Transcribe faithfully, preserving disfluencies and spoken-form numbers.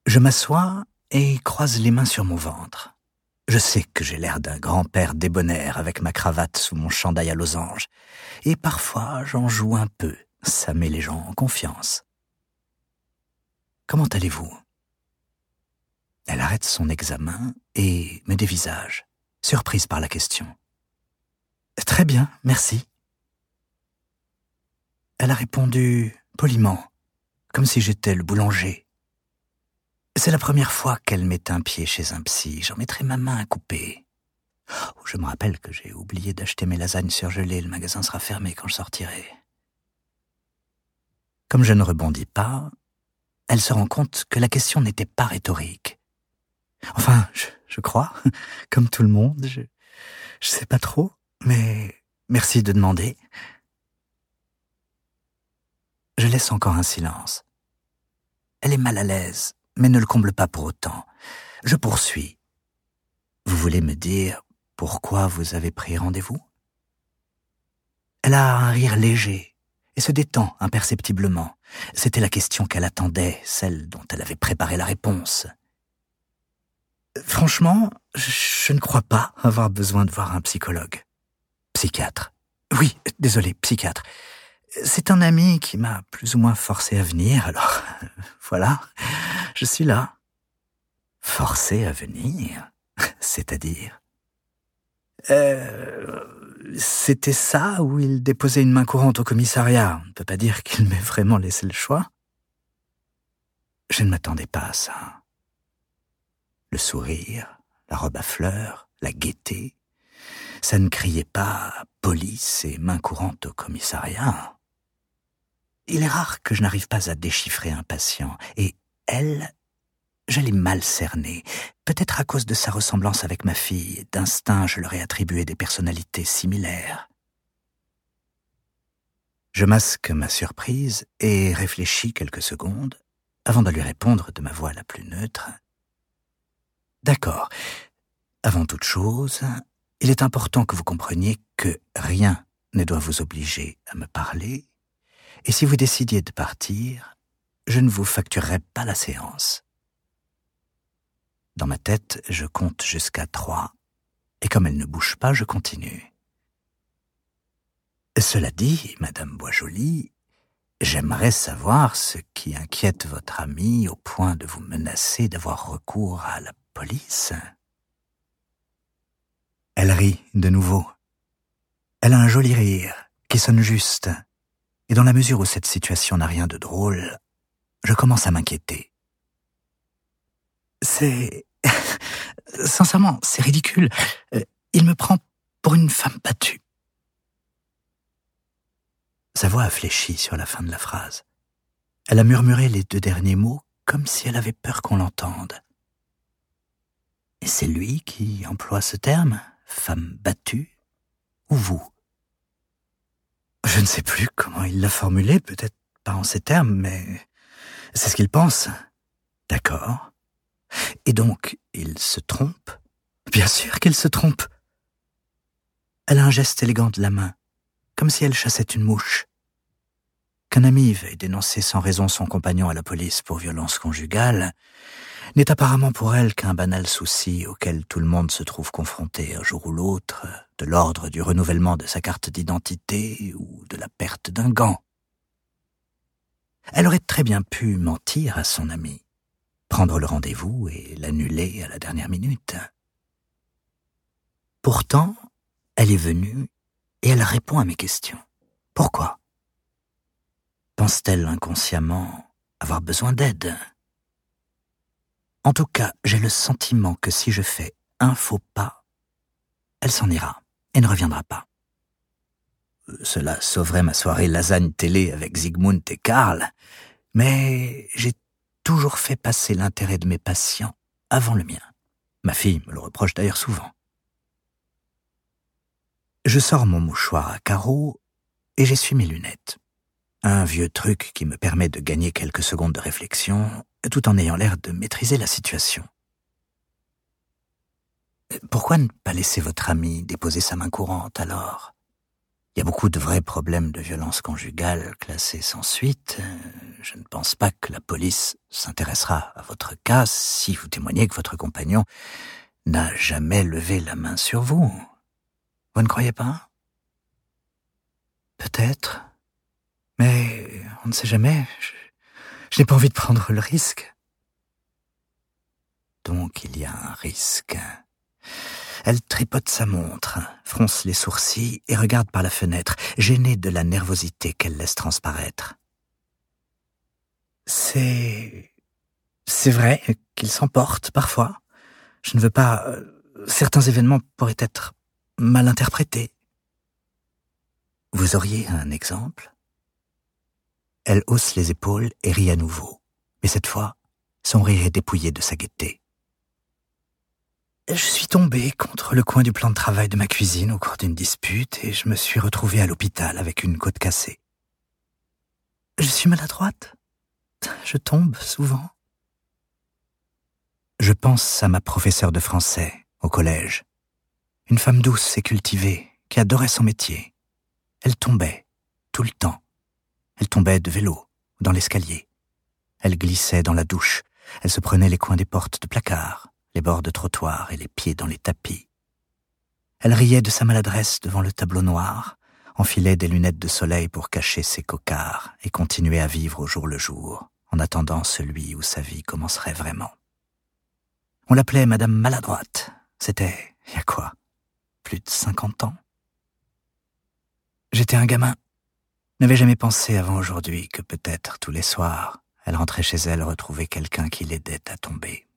Je m'assois et croise les mains sur mon ventre. Je sais que j'ai l'air d'un grand-père débonnaire avec ma cravate sous mon chandail à losange. Et parfois, j'en joue un peu. Ça met les gens en confiance. Comment allez-vous ? Elle arrête son examen et me dévisage, surprise par la question. Très bien, merci. Elle a répondu poliment, comme si j'étais le boulanger. C'est la première fois qu'elle met un pied chez un psy. J'en mettrai ma main à couper. Oh, je me rappelle que j'ai oublié d'acheter mes lasagnes surgelées. Le magasin sera fermé quand je sortirai. Comme je ne rebondis pas, elle se rend compte que la question n'était pas rhétorique. Enfin, je, je crois, comme tout le monde, je, je sais pas trop, mais merci de demander. Je laisse encore un silence. Elle est mal à l'aise, mais ne le comble pas pour autant. Je poursuis. Vous voulez me dire pourquoi vous avez pris rendez-vous ? Elle a un rire léger et se détend imperceptiblement. C'était la question qu'elle attendait, celle dont elle avait préparé la réponse. Franchement, je ne crois pas avoir besoin de voir un psychologue. Psychiatre. Oui, désolé, psychiatre. C'est un ami qui m'a plus ou moins forcé à venir, alors voilà, je suis là. Forcé à venir ? C'est-à-dire ? Euh, c'était ça où il déposait une main courante au commissariat. On ne peut pas dire qu'il m'ait vraiment laissé le choix. Je ne m'attendais pas à ça. Le sourire, la robe à fleurs, la gaieté, ça ne criait pas police et main courante au commissariat. Il est rare que je n'arrive pas à déchiffrer un patient, et elle, je l'ai mal cernée, peut-être à cause de sa ressemblance avec ma fille. D'instinct, je leur ai attribué des personnalités similaires. Je masque ma surprise et réfléchis quelques secondes avant de lui répondre de ma voix la plus neutre. D'accord. Avant toute chose, il est important que vous compreniez que rien ne doit vous obliger à me parler, et si vous décidiez de partir, je ne vous facturerai pas la séance. Dans ma tête, je compte jusqu'à trois, et comme elle ne bouge pas, je continue. Cela dit, Madame Boisjoli, j'aimerais savoir ce qui inquiète votre amie au point de vous menacer d'avoir recours à la police. Elle rit de nouveau. Elle a un joli rire qui sonne juste, et dans la mesure où cette situation n'a rien de drôle, je commence à m'inquiéter. C'est... Sincèrement, c'est ridicule. Il me prend pour une femme battue. Sa voix a fléchi sur la fin de la phrase. Elle a murmuré les deux derniers mots comme si elle avait peur qu'on l'entende. Et c'est lui qui emploie ce terme, femme battue, ou vous ? Je ne sais plus comment il l'a formulé, peut-être pas en ces termes, mais c'est ce qu'il pense. D'accord. Et donc, il se trompe ? Bien sûr qu'il se trompe. Elle a un geste élégant de la main, comme si elle chassait une mouche. Qu'un ami veuille dénoncer sans raison son compagnon à la police pour violence conjugale n'est apparemment pour elle qu'un banal souci auquel tout le monde se trouve confronté un jour ou l'autre, de l'ordre du renouvellement de sa carte d'identité ou de la perte d'un gant. Elle aurait très bien pu mentir à son ami, prendre le rendez-vous et l'annuler à la dernière minute. Pourtant, elle est venue et elle répond à mes questions. Pourquoi ? Pense-t-elle inconsciemment avoir besoin d'aide ? En tout cas, j'ai le sentiment que si je fais un faux pas, elle s'en ira et ne reviendra pas. Cela sauverait ma soirée lasagne télé avec Zygmunt et Karl, mais j'ai toujours fait passer l'intérêt de mes patients avant le mien. Ma fille me le reproche d'ailleurs souvent. Je sors mon mouchoir à carreaux et j'essuie mes lunettes. Un vieux truc qui me permet de gagner quelques secondes de réflexion, tout en ayant l'air de maîtriser la situation. Pourquoi ne pas laisser votre amie déposer sa main courante, alors ? Il y a beaucoup de vrais problèmes de violence conjugale classés sans suite. Je ne pense pas que la police s'intéressera à votre cas si vous témoignez que votre compagnon n'a jamais levé la main sur vous. Vous ne croyez pas? Peut-être. Mais on ne sait jamais. Je, je n'ai pas envie de prendre le risque. Donc il y a un risque. Elle tripote sa montre, fronce les sourcils et regarde par la fenêtre, gênée de la nervosité qu'elle laisse transparaître. C'est... c'est vrai qu'il s'emporte parfois. Je ne veux pas... Certains événements pourraient être mal interprétés. Vous auriez un exemple? Elle hausse les épaules et rit à nouveau. Mais cette fois, son rire est dépouillé de sa gaieté. Je suis tombée contre le coin du plan de travail de ma cuisine au cours d'une dispute et je me suis retrouvée à l'hôpital avec une côte cassée. Je suis maladroite. Je tombe souvent. Je pense à ma professeure de français au collège. Une femme douce et cultivée qui adorait son métier. Elle tombait tout le temps. Elle tombait de vélo ou dans l'escalier. Elle glissait dans la douche. Elle se prenait les coins des portes de placard, les bords de trottoir et les pieds dans les tapis. Elle riait de sa maladresse devant le tableau noir, enfilait des lunettes de soleil pour cacher ses cocards et continuait à vivre au jour le jour, en attendant celui où sa vie commencerait vraiment. On l'appelait Madame Maladroite. C'était, il y a quoi, plus de cinquante ans. J'étais un gamin. Je n'avais jamais pensé avant aujourd'hui que peut-être tous les soirs, elle rentrait chez elle retrouver quelqu'un qui l'aidait à tomber.